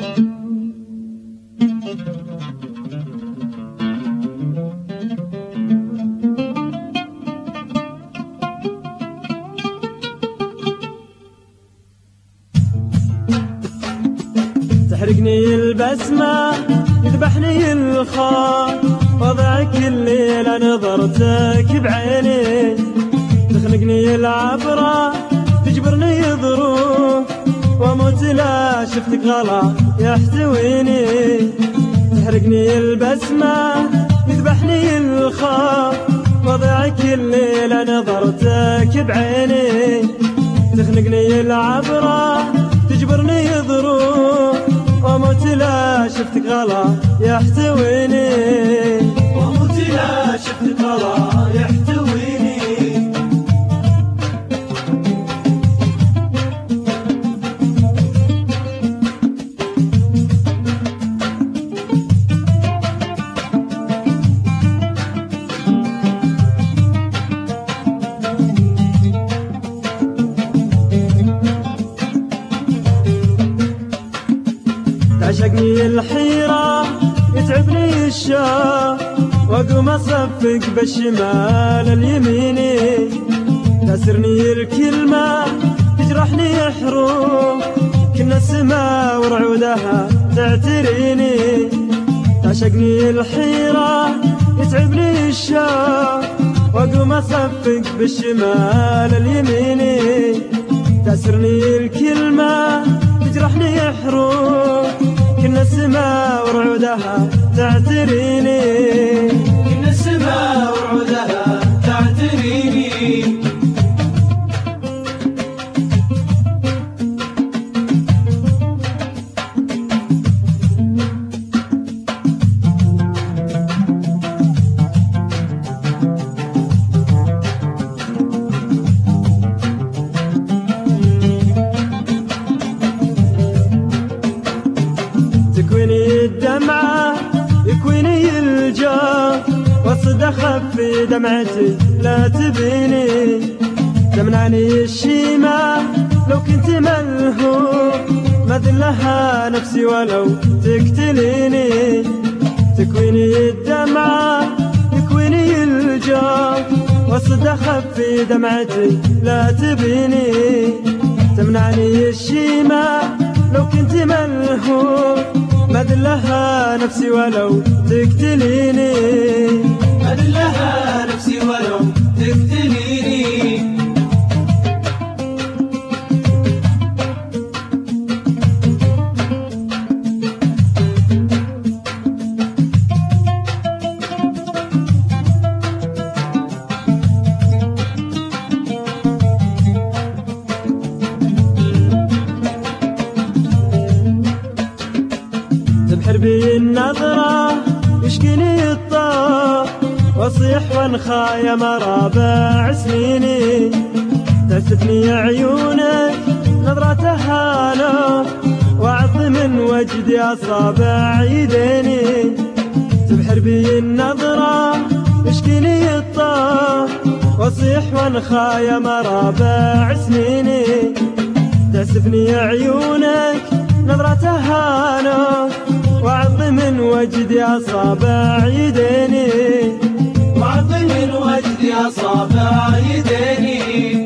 تحرقني البسمة يذبحني الخاط، وضعك الليلة نظرتك بعيني، تخنقني العبرة تجبرني ظروف، واموت لا شفتك غلا يحتويني. تحرقني البسمة يذبحني الخاط، وضعك الليلة نظرتك بعيني، تخنقني العبرة تجبرني ظروف، واموت لا شفتك غلا يحتويني، واموت لا شفتك غلا يحتويني. تعشقني الحيرة يتعبني الشوق، واقوم اصفق بالشمال اليميني، تاسرني الكلمة تجرحني حروف، كنا السما ورعودها تعتريني. تعشقني الحيرة يتعبني الشوق، واقوم اصفق بالشمال اليميني، تاسرني الكلمة تجرحني حروف، كنا السما ورعودها تعتريني، كنا السما ورعودها تعتريني. تكويني الدمعة يكويني الجار، والصدى خفي دمعتي لا تبيني، تمنعني الشيمة لو كنت ملهوف، ما ذلها نفسي ولو تقتليني. تكويني الدمعة يكويني الجار، والصدى خفي دمعتي لا تبيني، تمنعني الشيمة لو كنت ملهوف، ما ذلها نفسي ولو تقتليني، ما ذلها نفسي ولو تقتليني. تبحر بي النظرة يشكيني الطاق، واصيح وانخايا مرابع سنيني، تأسفني عيونك نظرتها نار، واعط من وجدي اصابع يديني. تبحر بي النظرة يشكيني الطاق، واصيح وانخايا مرابع سنيني، تأسفني عيونك نظرتها نار، واعط من وجدي اصابع يديني، واعط من وجدي اصابع يديني.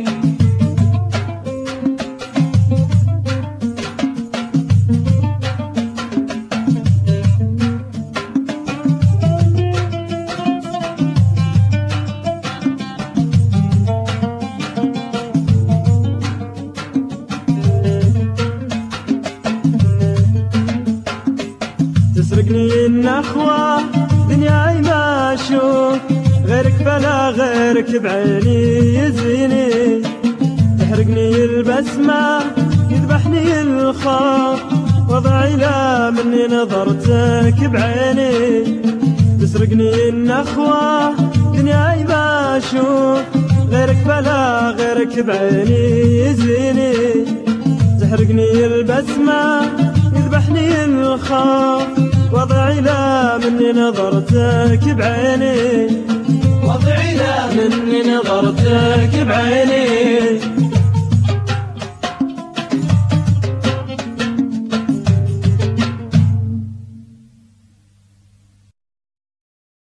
تسرقني النخوة دنياي ما اشوف، غيرك فلا غيرك بعيني يزيني. تحرقني البسمة يذبحني الخاط، وضعي لا مني نظرتك بعيني. تسرقني النخوة دنياي ما اشوف، غيرك فلا غيرك بعيني يزيني. تحرقني البسمة يذبحني الخاط، وضعي لا مني نظرتك بعيني، وضعي لا مني نظرتك بعيني.